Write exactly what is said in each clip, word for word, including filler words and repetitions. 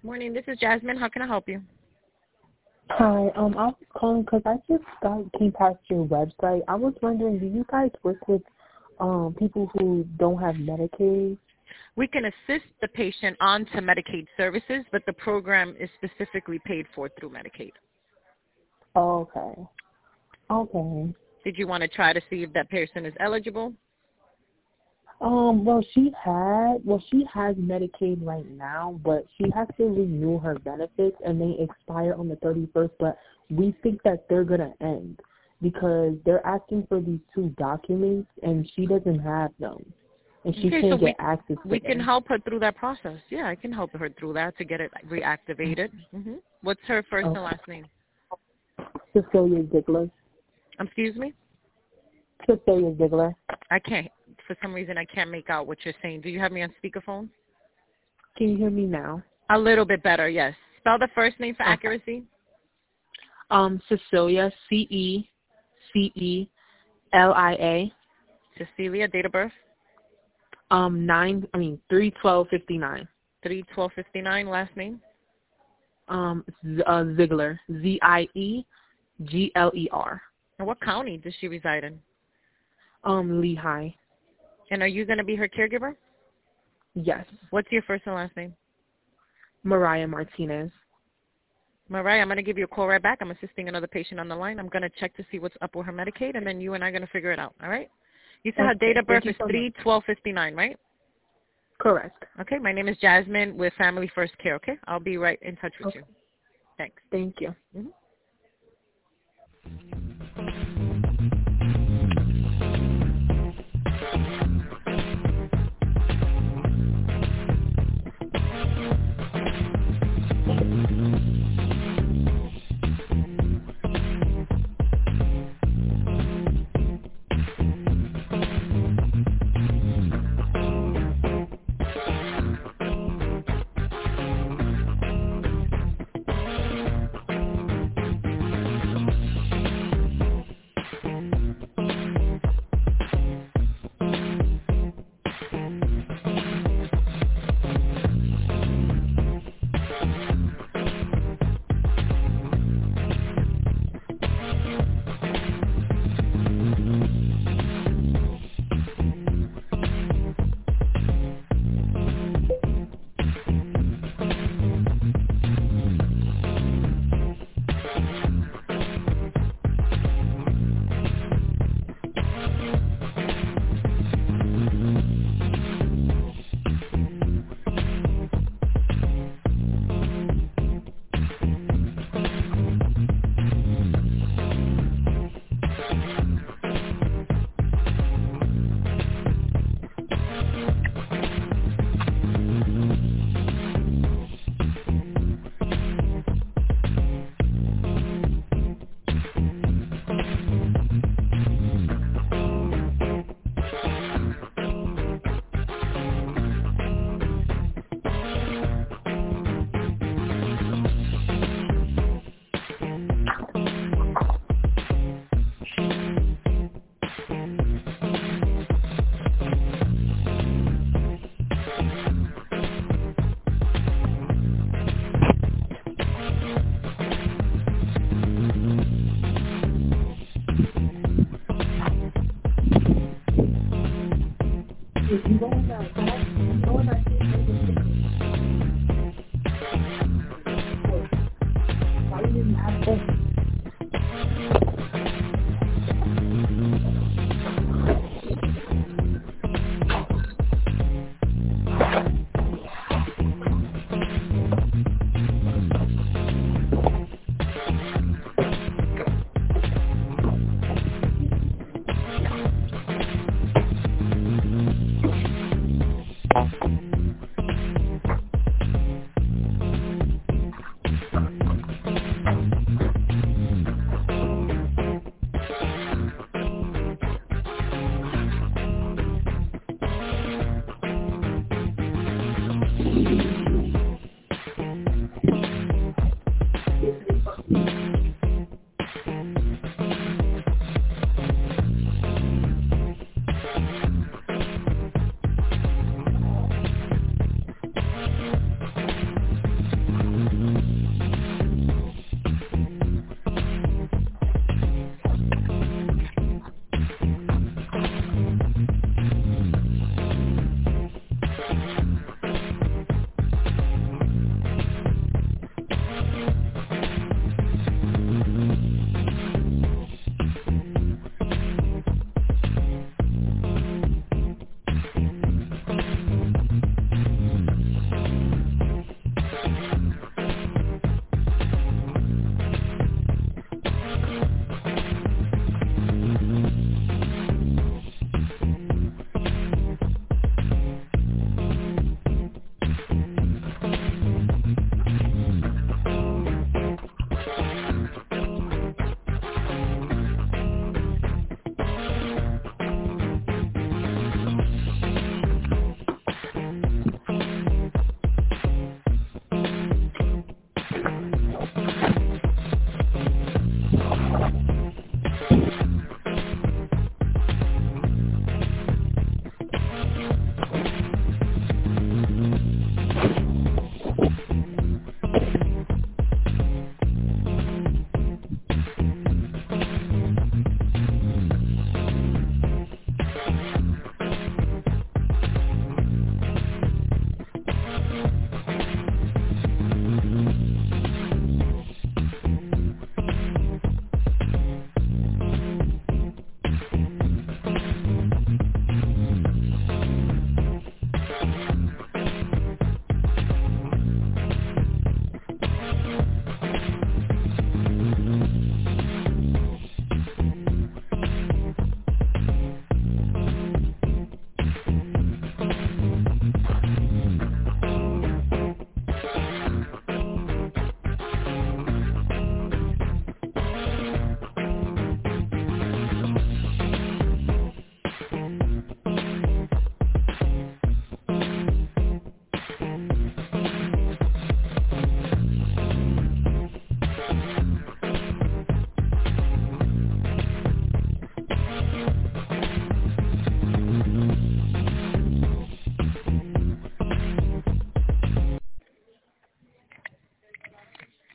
Morning. This is Jasmine. How can I help you? Hi, um, I was calling because I just got came past your website. I was wondering, do you guys work with um people who don't have Medicaid? We can assist the patient onto Medicaid services, but the program is specifically paid for through Medicaid. Oh, okay. Okay. Did you want to try to see if that person is eligible? Um, well, she had, well, she has Medicaid right now, but she has to renew her benefits, and they expire on the thirty-first, but we think that they're going to end because they're asking for these two documents, and she doesn't have them, and she Okay, can't so get we, access to we them. can help her through that process. Yeah, I can help her through that to get it reactivated. Mm-hmm. What's her first Okay. and last name? Cecilia Ziegler. Excuse me? Cecilia Ziegler. I can't. For some reason, I can't make out what you're saying. Do you have me on speakerphone? Can you hear me now? A little bit better, yes. Spell the first name for Okay. accuracy. Um, Cecilia, C E C E L I A. Cecilia, date of birth? Um, nine. I mean, three twelve fifty nine. three twelve fifty-nine, last name? Um, Z- uh, Ziegler, Z I E G L E R. And what county does she reside in? Um, Lehigh. And are you going to be her caregiver? Yes. What's your first and last name? Mariah Martinez. Mariah, I'm going to give you a call right back. I'm assisting another patient on the line. I'm going to check to see what's up with her Medicaid, and then you and I are going to figure it out, all right? You said her Okay. date of birth Thank you is so three much. twelve fifty-nine, right? Correct. Okay, my name is Jasmine with Family First Care, okay? I'll be right in touch with Okay. you. Thanks. Thank you. Mm-hmm.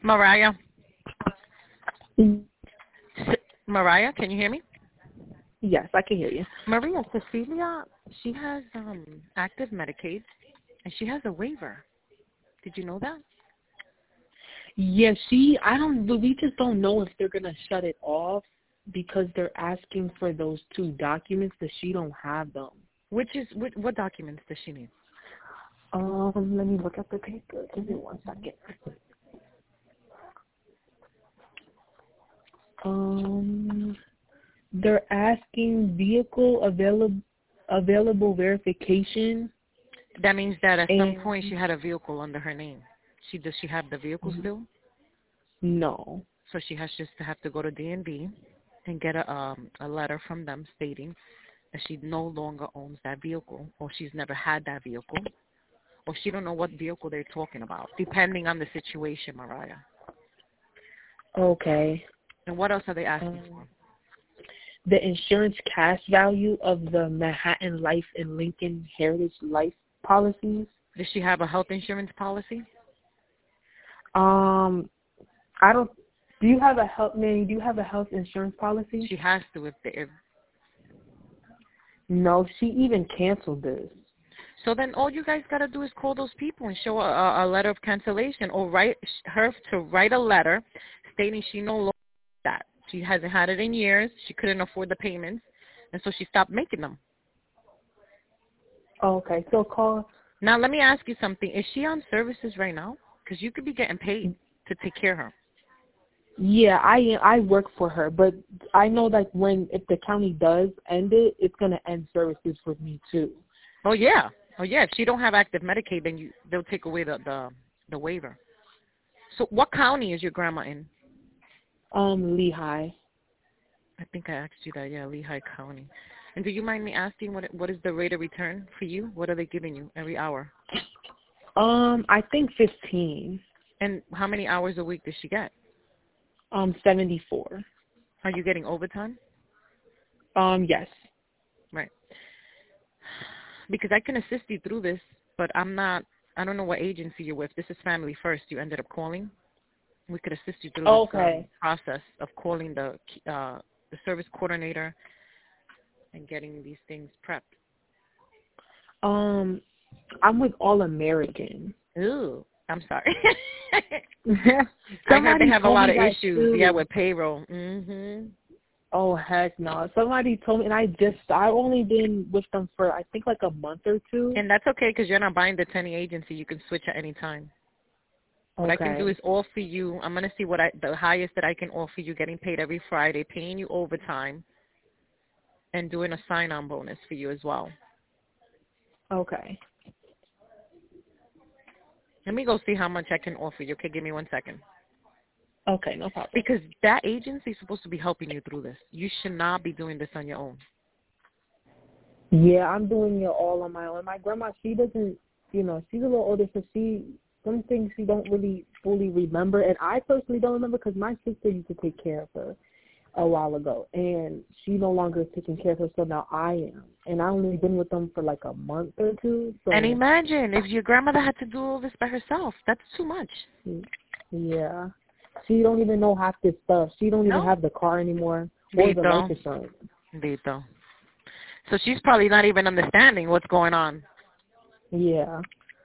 Mariah. Mm. S- Mariah, can you hear me? Yes, I can hear you. Maria, Cecilia, she has um active Medicaid, and she has a waiver. Did you know that? Yeah, she, I don't, but we just don't know if they're going to shut it off because they're asking for those two documents that she don't have them. Which is, what, what documents does she need? Um, let me look at the paper. Give me one second. Um, they're asking vehicle available available verification. That means that at and, some point she had a vehicle under her name. She does she have the vehicle still? No. So she has just to have to go to D and B and get a um a letter from them stating that she no longer owns that vehicle, or she's never had that vehicle, or she don't know what vehicle they're talking about, depending on the situation, Mariah. Okay. And what else are they asking Um, for? the insurance cash value of the Manhattan Life and Lincoln Heritage Life policies. Does she have a health insurance policy? Um, I don't. Do you have a health? Man, do you have a health insurance policy? She has to if, they, if No, she even canceled this. So then all you guys got to do is call those people and show a, a letter of cancellation, or write her to write a letter stating she no longer has that. She hasn't had it in years. She couldn't afford the payments, and so she stopped making them. Okay, so call. Now, let me ask you something. Is she on services right now? Because you could be getting paid to take care of her. Yeah, I I work for her, but I know that when if the county does end it, it's gonna end services for me too. Oh, yeah. Oh, yeah. If she don't have active Medicaid, then you they'll take away the, the, the waiver. So what county is your grandma in? Um, Lehigh. I think I asked you that, yeah, Lehigh County. And do you mind me asking what what is the rate of return for you? What are they giving you every hour? Um, I think fifteen. And how many hours a week does she get? Um, seventy-four. Are you getting overtime? Um, yes. Right. Because I can assist you through this, but I'm not, I don't know what agency you're with. This is Family First. You ended up calling. We could assist you through this Okay. um, process of calling the uh, the service coordinator and getting these things prepped. Um, I'm with All American. Ooh, I'm sorry. I heard they Somebody have a told lot me of that issues, too. yeah, with payroll. Mhm. Oh heck no! Somebody told me, and I just I've only been with them for I think like a month or two. And that's okay because you're not buying to any agency. You can switch at any time. What Okay. I can do is offer you. I'm gonna see what I the highest that I can offer you, getting paid every Friday, paying you overtime, and doing a sign-on bonus for you as well. Okay. Let me go see how much I can offer you. Okay, give me one second. Okay, no problem. Because that agency is supposed to be helping you through this. You should not be doing this on your own. Yeah, I'm doing it all on my own. My grandma, she doesn't, you know, she's a little older, so she, some things she don't really fully remember. And I personally don't remember because my sister used to take care of her a while ago. And she no longer is taking care of her, so now I am. And I only been with them for like a month or two. So And imagine if your grandmother had to do all this by herself. That's too much. yeah. She don't even know half this stuff. She don't No. even have the car anymore or the life insurance. Dito. So she's probably not even understanding what's going on. Yeah.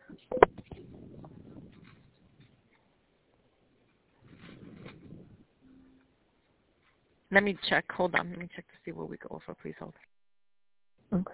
Let me check. Hold on. Let me check to see what we can offer. Please hold. Okay.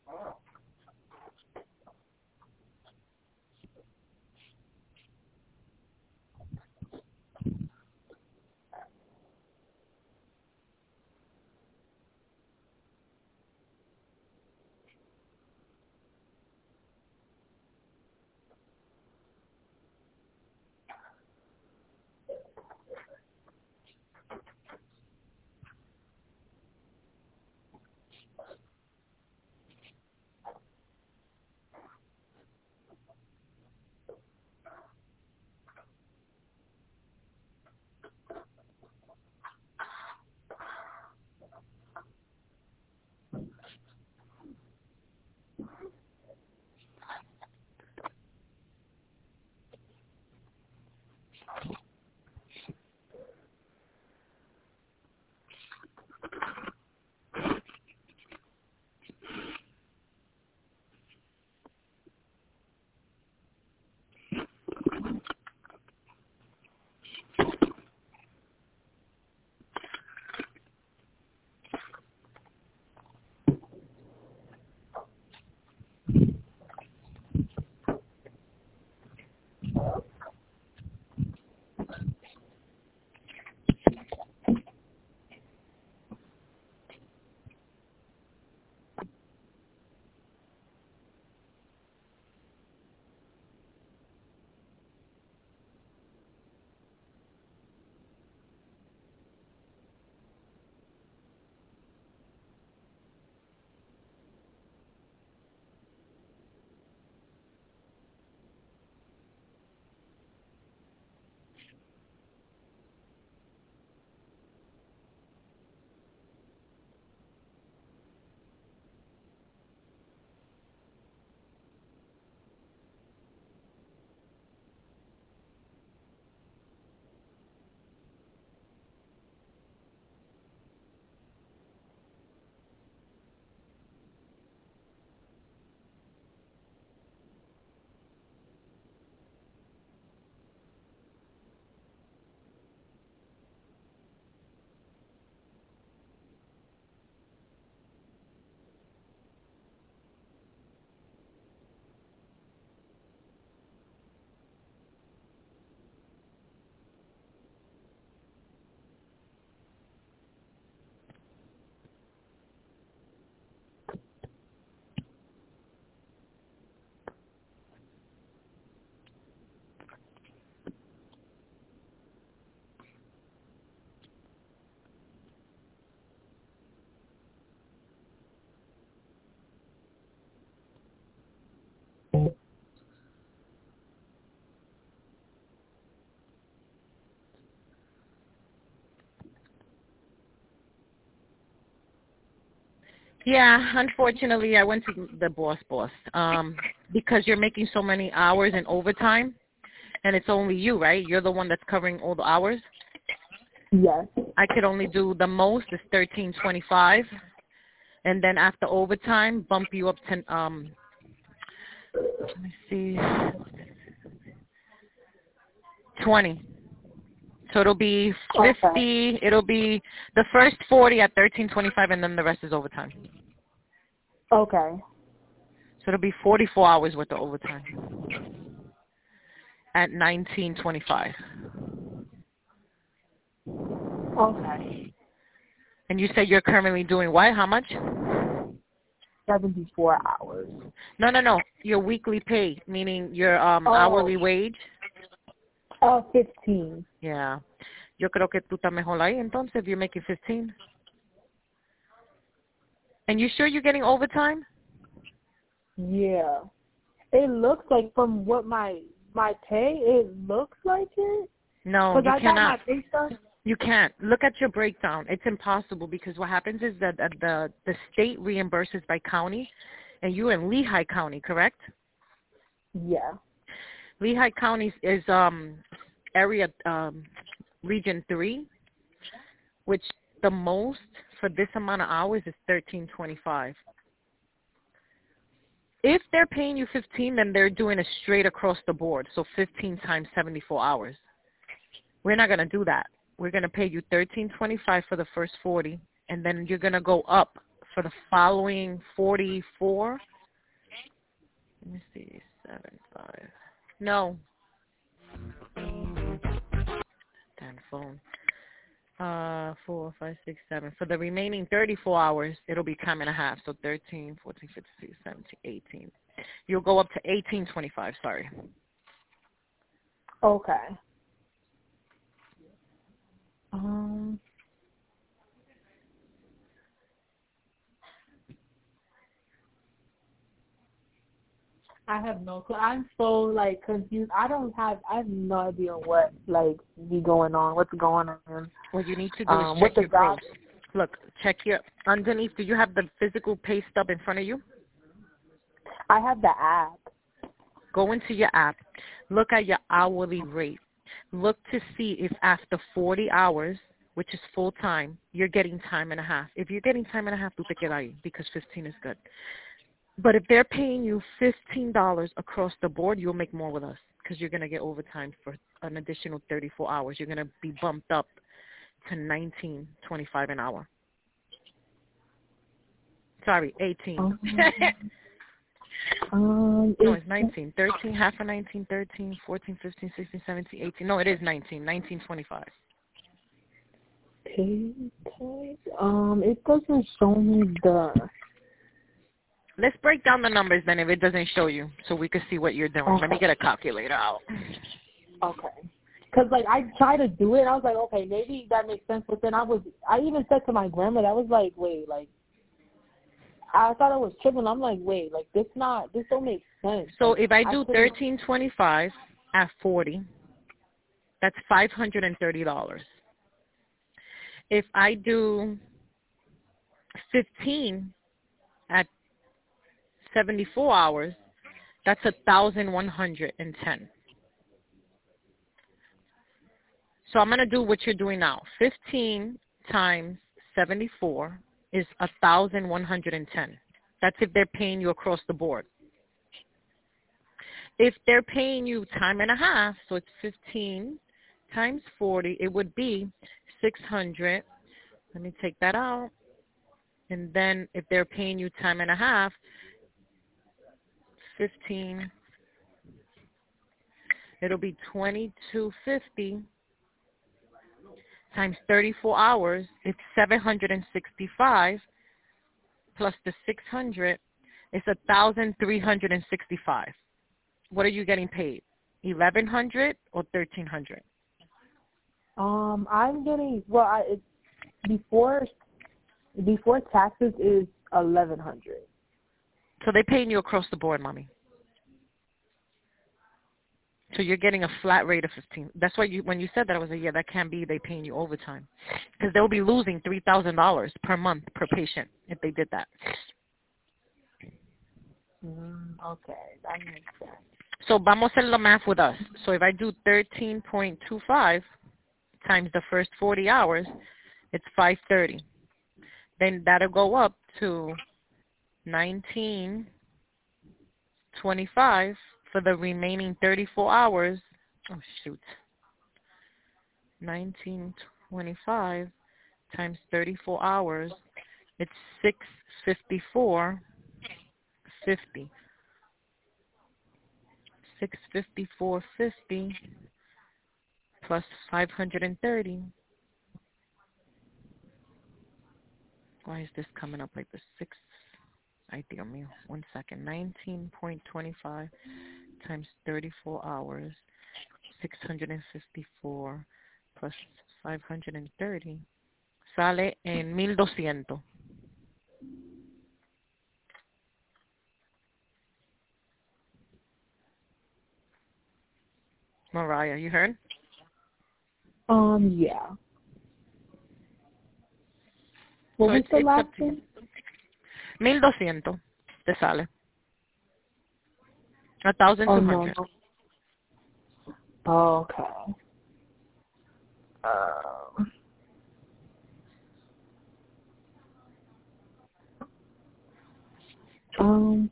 Yeah, unfortunately, I went to the boss boss um, because you're making so many hours in overtime, and it's only you, right? You're the one that's covering all the hours. Yes. I could only do the most is thirteen twenty-five, and then after overtime, bump you up to um. Let me see, twenty. So it'll be fifty. Okay. It'll be the first forty at thirteen twenty-five, and then the rest is overtime. Okay. So it'll be forty-four hours worth of overtime at nineteen twenty-five. Okay. And you said you're currently doing what? How much? seventy-four hours. No, no, no. Your weekly pay, meaning your um Oh. hourly wage. Uh, fifteen. Yeah. Yo creo que tú estás mejor ahí entonces if you're making fifteen. And you sure you're getting overtime? Yeah. It looks like from what my my pay, it looks like it. No, you I cannot. Got my pay stub. You can't. Look at your breakdown. It's impossible because what happens is that the the, the state reimburses by county, and you're in Lehigh County, correct? Yeah. Lehigh County is um area um region three, which the most for this amount of hours is thirteen twenty-five. If they're paying you fifteen, then they're doing it straight across the board. So fifteen times seventy-four hours. We're not gonna do that. We're going to pay you thirteen twenty-five for the first forty, and then you're going to go up for the following forty-four. Let me see, seven, five. No. Damn phone. Uh, four, five, six, seven. For the remaining thirty-four hours, it'll be time and a half. So thirteen, fourteen, fifteen, sixteen, seventeen, eighteen. You'll go up to eighteen twenty-five. Sorry. Okay. Um. I have no clue. I'm so like confused. I don't have. I have no idea what like be going on. What's going on? What you need to do um, is check your gross. Look, check your underneath. Do you have the physical pay stub in front of you? I have the app. Go into your app. Look at your hourly rate. Look to see if after forty hours, which is full time, you're getting time and a half. If you're getting time and a half, tú te quedas ahí because fifteen is good. But if they're paying you fifteen dollars across the board, you'll make more with us because you're going to get overtime for an additional thirty-four hours. You're going to be bumped up to nineteen twenty-five an hour. Sorry, eighteen. Um, um, no, it's nineteen. thirteen, half of nineteen, thirteen, fourteen, fifteen, sixteen, seventeen, eighteen. No, it is nineteen. nineteen twenty-five. Okay. Um, it doesn't show me the... Let's break down the numbers then if it doesn't show you so we can see what you're doing. Okay. Let me get a calculator out. Okay. Because, like, I tried to do it. And I was like, okay, maybe that makes sense. But then I was, I even said to my grandmother, I was like, wait, like, I thought I was tripping. I'm like, wait, like, this not, this don't make sense. So like, if I do I thirteen twenty-five at forty, that's five hundred thirty dollars. If I do fifteen at seventy-four hours, that's one thousand one hundred ten. So I'm going to do what you're doing now. fifteen times seventy-four is one thousand one hundred ten. That's if they're paying you across the board. If they're paying you time and a half, so it's fifteen times forty, it would be six hundred. Let me take that out. And then if they're paying you time and a half, fifteen, it'll be twenty-two fifty times thirty-four hours. It's seven hundred sixty-five plus the six hundred. It's one thousand three hundred sixty-five. What are you getting paid? eleven hundred or thirteen hundred? Um, I'm getting, well, I, it's before, before taxes is eleven hundred. So they're paying you across the board, mommy. So you're getting a flat rate of fifteen. That's why you, when you said that, I was like, yeah, that can't be. They paying you overtime, because they'll be losing three thousand dollars per month per patient if they did that. Mm, okay, that makes sense. So vamos a hacer the math with us. So if I do thirteen point two five times the first forty hours, it's five thirty. Then that'll go up to nineteen twenty-five for the remaining thirty-four hours. Oh, shoot. nineteen twenty-five times thirty-four hours, it's six fifty-four fifty. six fifty-four fifty plus five hundred thirty. Why is this coming up like the six? Ay, Dios mío. One second. nineteen point two five times thirty-four hours, six hundred fifty-four plus five hundred thirty. Sale en mil doscientos. Mariah, you heard? Um, yeah. What So was it's, the it's last up to you. thing? mil doscientos te sale. one thousand two hundred. Oh, no. Okay. Um, um,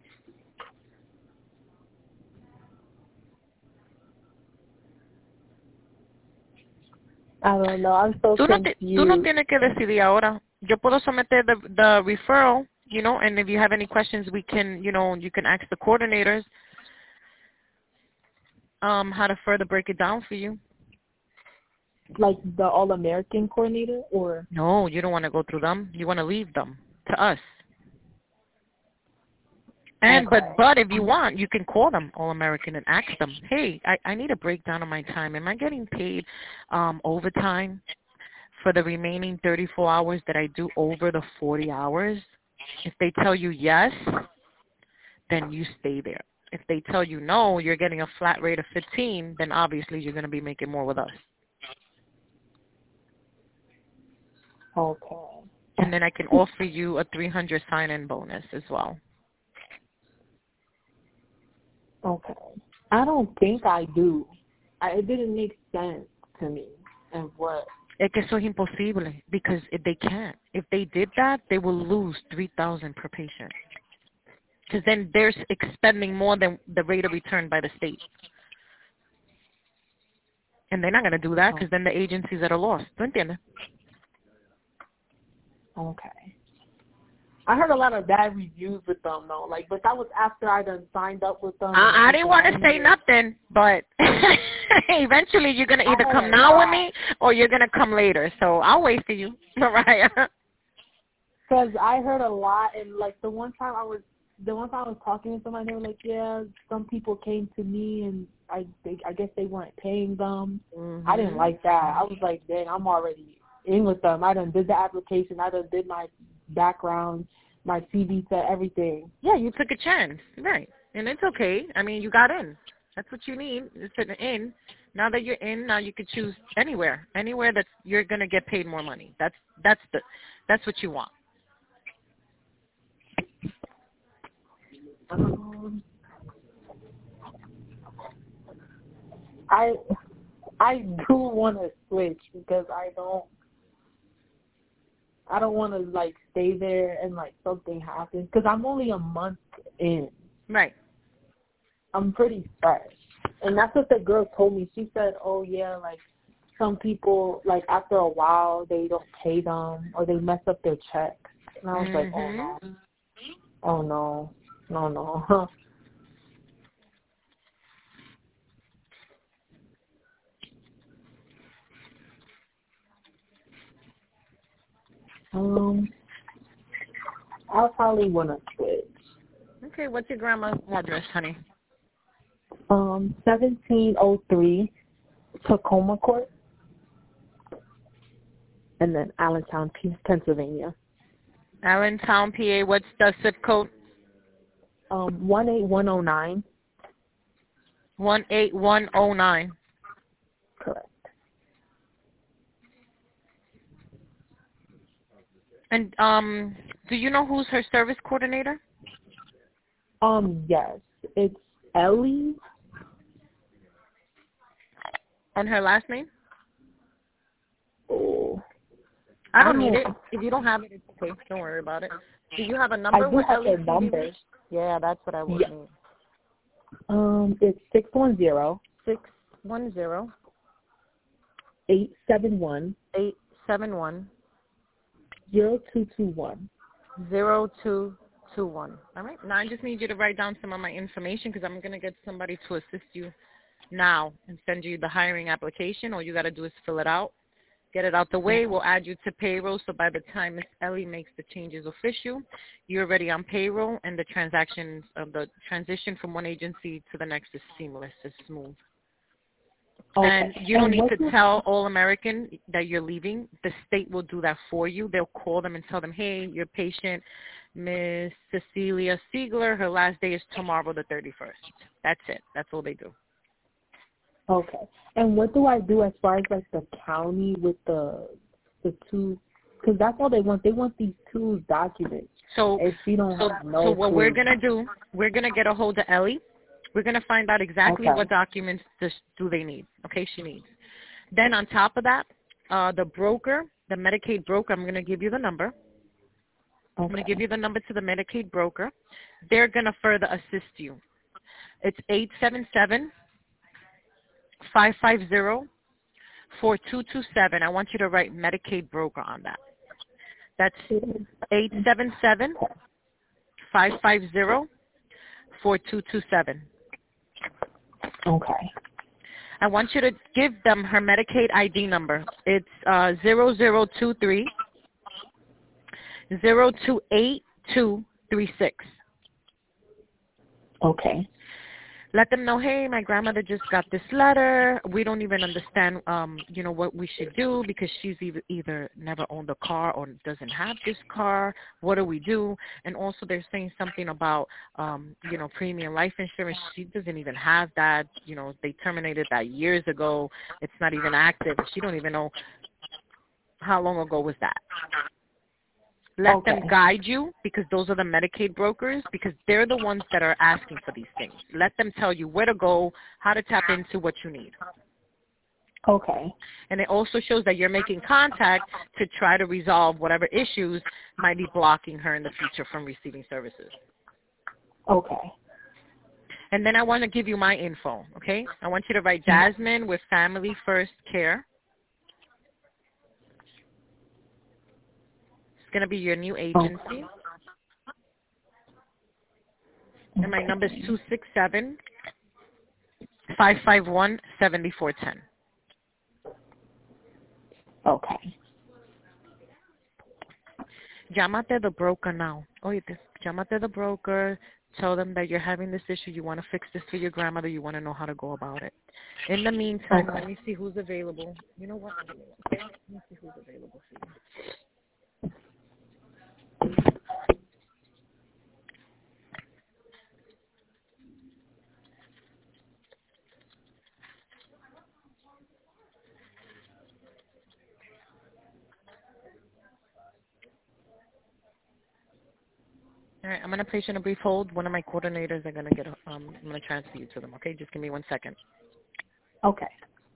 I don't know. I'm so Tú no, te, confused. tú no tienes que decidir ahora. Yo puedo someter the, the referral you know, and if you have any questions, we can, you know, you can ask the coordinators um, how to further break it down for you. Like the All-American coordinator, or? No, you don't want to go through them. You want to leave them to us. And Okay. but but if you want, you can call them All American and ask them, hey, I, I need a breakdown of my time. Am I getting paid um, overtime for the remaining thirty-four hours that I do over the forty hours? If they tell you yes, then you stay there. If they tell you no, you're getting a flat rate of fifteen, then obviously you're going to be making more with us. Okay. And then I can offer you a three hundred sign-in bonus as well. Okay. I don't think I do. I, it didn't make sense to me. And what? Es que eso es imposible because if they can't. If they did that, they will lose three thousand per patient. Because then they're expending more than the rate of return by the state. And they're not going to do that because then the agencies are at a loss. ¿Tú entiendes? Okay. I heard a lot of bad reviews with them, though. Like, but that was after I done signed up with them. I, I didn't want to say nothing, but eventually you're going to either come now with me or you're going to come later. So I'll wait for you, Mariah. Because I heard a lot, and, like, the one time I was, the one time I was talking to somebody, they were like, yeah, some people came to me, and I they, I guess they weren't paying them. Mm-hmm. I didn't like that. I was like, dang, I'm already in with them. I done did the application. I done did my background, my C V set, everything. Yeah, you took a chance, right? And it's okay. I mean, you got in. That's what you need. It's an in. Now that you're in, now you could choose anywhere, anywhere that you're gonna get paid more money. That's that's the that's what you want. Um, I I do want to switch because I don't. I don't want to, like, stay there and, like, something happens. Because I'm only a month in. Right. I'm pretty fresh. And that's what the girl told me. She said, oh, yeah, like, some people, like, after a while, they don't pay them or they mess up their checks. And I was mm-hmm. like, oh, no. Oh, no. No, no. Um, I'll probably want to switch. Okay, what's your grandma's address, honey? Um, seventeen oh three Tacoma Court, and then Allentown, Pennsylvania. Allentown, P A. What's the zip code? Um, one eight one oh nine. One eight one oh nine. Correct. And um, do you know who's her service coordinator? Um, yes, it's Ellie. And her last name? Oh, I don't need it. If you don't have it, it's okay. Don't worry about it. Do you have a number? I do with have Ellie? a number. Yeah, that's what I would yeah. need. Um, it's six one zero six one zero eight seven one eight seven one zero two two one zero two two one. All right. Now I just need you to write down some of my information because I'm gonna get somebody to assist you now and send you the hiring application. All you gotta do is fill it out, get it out the way. We'll add you to payroll. So by the time Miss Ellie makes the changes official, you're already on payroll, and the transactions of the transition from one agency to the next is seamless, is smooth. Okay. And you don't need to tell All American that you're leaving. The state will do that for you. They'll call them and tell them, hey, your patient, Miss Cecilia Siegler, her last day is tomorrow the thirty-first. That's it. That's all they do. Okay. And what do I do as far as, like, the county with the the two? Because that's all they want. They want these two documents. So, if you don't so, have no so what two. we're going to do, we're going to get a hold of Ellie. We're going to find out exactly okay. what documents does, do they need, okay, she needs. Then on top of that, uh, the broker, the Medicaid broker, I'm going to give you the number. Okay. I'm going to give you the number to the Medicaid broker. They're going to further assist you. It's eight seven seven, five five zero, four two two seven. I want you to write Medicaid broker on that. That's eight seven seven, five five zero, four two two seven. Okay. I want you to give them her Medicaid I D number. It's uh, zero zero two three, zero two eight two three six. Okay. Let them know, hey, my grandmother just got this letter. We don't even understand, um, you know, what we should do because she's either, either never owned a car or doesn't have this car. What do we do? And also they're saying something about, um, you know, premium life insurance. She doesn't even have that. You know, they terminated that years ago. It's not even active. She don't even know how long ago was that. Let Okay. them guide you because those are the Medicaid brokers because they're the ones that are asking for these things. Let them tell you where to go, how to tap into what you need. Okay. And it also shows that you're making contact to try to resolve whatever issues might be blocking her in the future from receiving services. Okay. And then I want to give you my info, okay? I want you to write Jasmine with Family First Care. Going to be your new agency. Okay. And my number is two six seven, five five one, seven four one zero. Okay. Llámate the broker now. Oye, llámate the broker. Tell them that you're having this issue. You want to fix this for your grandmother. You want to know how to go about it. In the meantime, Okay. let me see who's available. You know what? Let me see who's available for you. All right, I'm going to place you in a brief hold. One of my coordinators are going to get, a, um, I'm going to transfer you to them, okay? Just give me one second. Okay.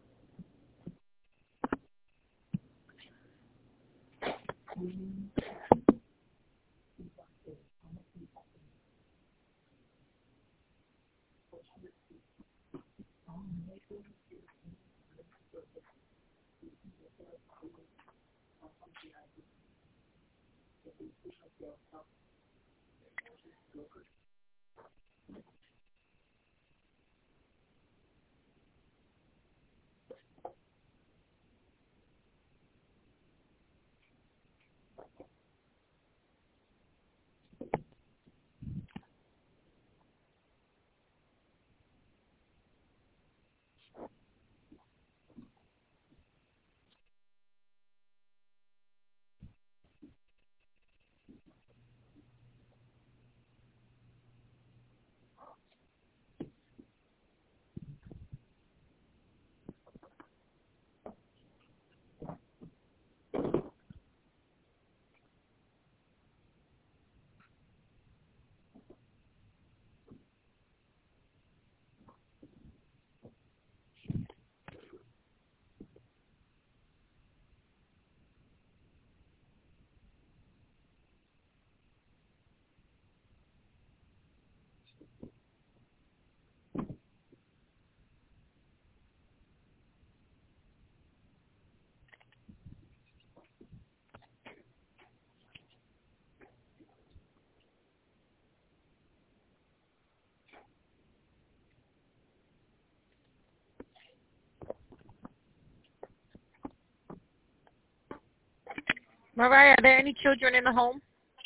Mariah, are there any children in the home?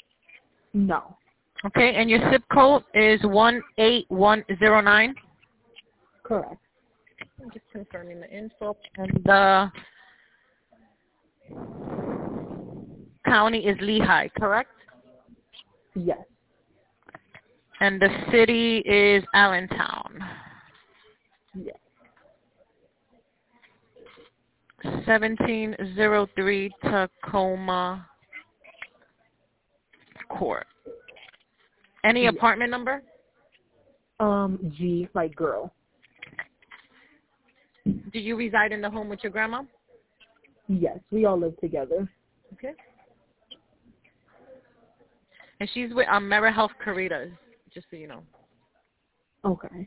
No. Okay, and your zip code is one eight one zero nine? Correct. I'm just confirming the info. And the county is Lehigh, correct? Yes. And the city is Allentown. Yes. seventeen oh three Tacoma Court. Any Yes. apartment number? Um, G, like girl. Do you reside in the home with your grandma? Yes, we all live together. Okay. And she's with um, Mera Health Caritas, just so you know. Okay.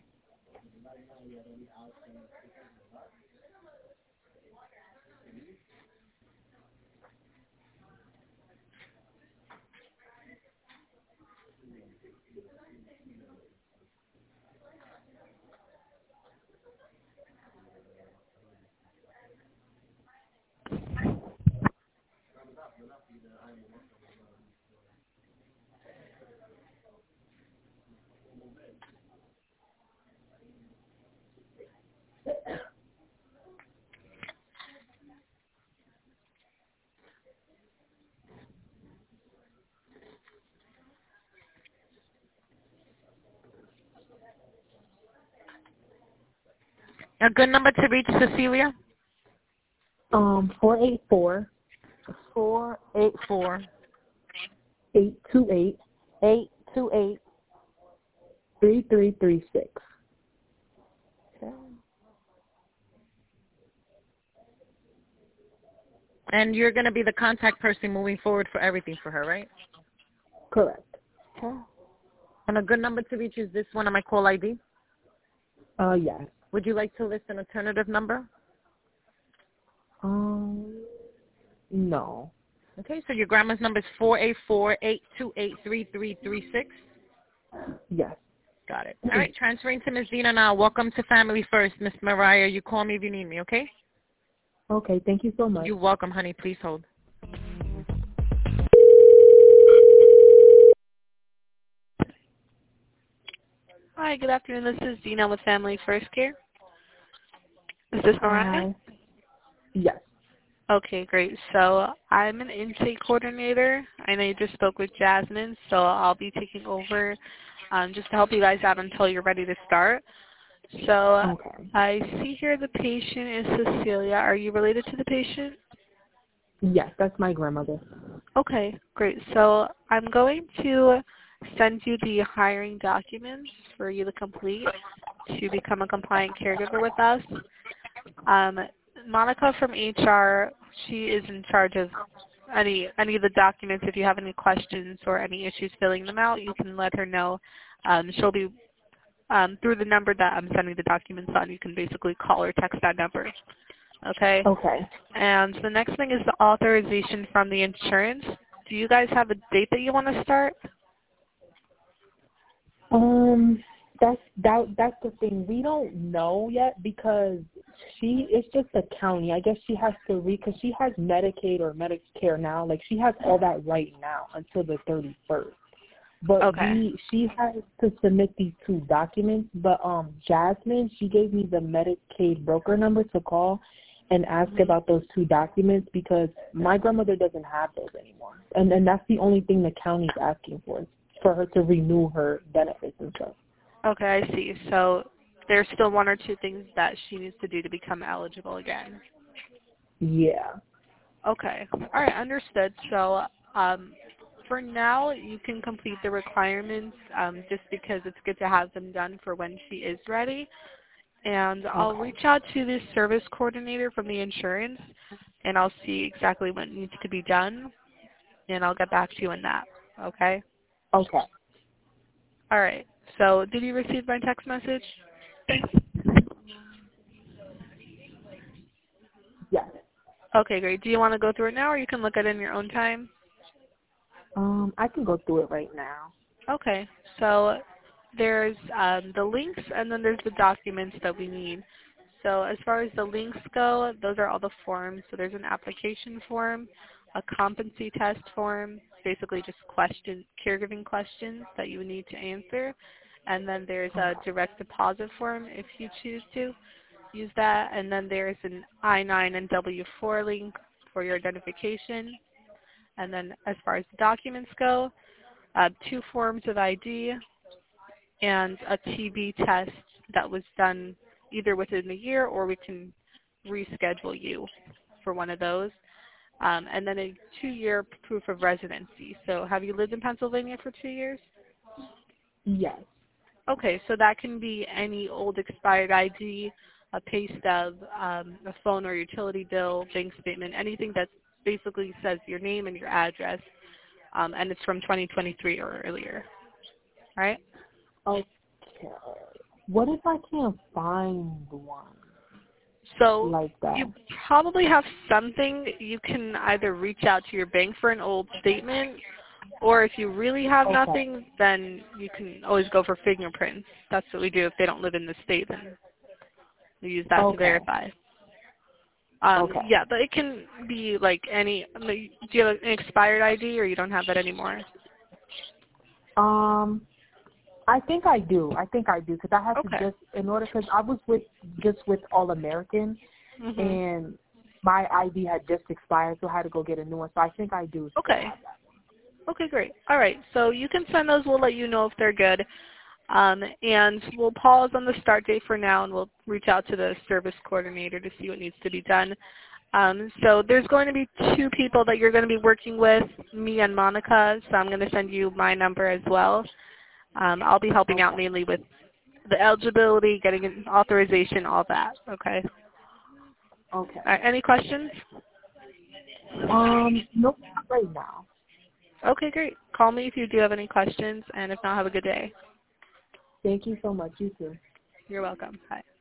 A good number to reach Cecilia? Um, four eight four, Four eight four eight two eight, eight two eight. three three three six. And you're going to be the contact person moving forward for everything for her, right? Correct. Okay. And a good number to reach is this one on my call I D? Uh, yes. Would you like to list an alternative number? Um, no. Okay, so your grandma's number is four eight four, eight two eight, three three three six. Yes. Got it. All right, transferring to Miss Dina now. Welcome to Family First, Miss Mariah. You call me if you need me, okay? Okay, thank you so much. You're welcome, honey. Please hold. Hi, good afternoon. This is Dina with Family First Care. Is this Mariah? Hi. Yes. Okay, great. So I'm an intake coordinator. I know you just spoke with Jasmine, so I'll be taking over um, just to help you guys out until you're ready to start. So Okay. I see here the patient is Cecilia. Are you related to the patient? Yes, that's my grandmother. Okay, great. So I'm going to send you the hiring documents for you to complete to become a compliant caregiver with us. Um, Monica from H R, she is in charge of any any of the documents. If you have any questions or any issues filling them out, you can let her know. Um, she'll be um, through the number that I'm sending the documents on. You can basically call or text that number. Okay? Okay. And the next thing is the authorization from the insurance. Do you guys have a date that you want to start? Um, that's that that's the thing. We don't know yet because she it's just the county. I guess she has to read because she has Medicaid or Medicare now. Like she has all that right now until the thirty-first. But Okay. we she has to submit these two documents. But um, Jasmine, she gave me the Medicaid broker number to call and ask Mm-hmm. about those two documents because my grandmother doesn't have those anymore. And and that's the only thing the county's asking for, for her to renew her benefits and stuff. Okay, I see. So there's still one or two things that she needs to do to become eligible again. Yeah. Okay. All right, understood. So um, for now, you can complete the requirements um, just because it's good to have them done for when she is ready. And I'll Okay. reach out to the service coordinator from the insurance, and I'll see exactly what needs to be done, and I'll get back to you on that. Okay? Okay. All right. So did you receive my text message? Yes. Okay, great. Do you want to go through it now, or you can look at it in your own time? Um, I can go through it right now. Okay. So there's um, the links, and then there's the documents that we need. So as far as the links go, those are all the forms. So there's an application form, a competency test form, basically just question, caregiving questions that you would need to answer. And then there's a direct deposit form if you choose to use that. And then there's an I nine and W four link for your identification. And then as far as the documents go, uh, two forms of I D and a T B test that was done either within a year or we can reschedule you for one of those. Um, and then a two-year proof of residency. So have you lived in Pennsylvania for two years? Yes. Okay, so that can be any old expired I D, a pay stub, um, a phone or utility bill, bank statement, anything that basically says your name and your address, um, and it's from twenty twenty-three or earlier. All right? Okay. What if I can't find one So like that? you probably have something. You can either reach out to your bank for an old statement, or if you really have Okay. nothing, then you can always go for fingerprints. That's what we do if they don't live in the state, then we use that to Okay. verify. Um, Okay. Yeah, but it can be like any. Do you have an expired I D, or you don't have that anymore? Um, I think I do. I think I do because I had Okay. to just in order because I was with just with All American, Mhm. and my I D had just expired, so I had to go get a new one. So I think I do. still Okay. have that. Okay, great. All right, so you can send those. We'll let you know if they're good. Um, and we'll pause on the start date for now, and we'll reach out to the service coordinator to see what needs to be done. Um, so there's going to be two people that you're going to be working with, me and Monica, so I'm going to send you my number as well. Um, I'll be helping out Okay. mainly with the eligibility, getting an authorization, all that, okay? Okay. All right, any questions? Um, nope, not right now. Okay, great. Call me if you do have any questions, and if not, have a good day. Thank you so much. You too. You're welcome. Bye.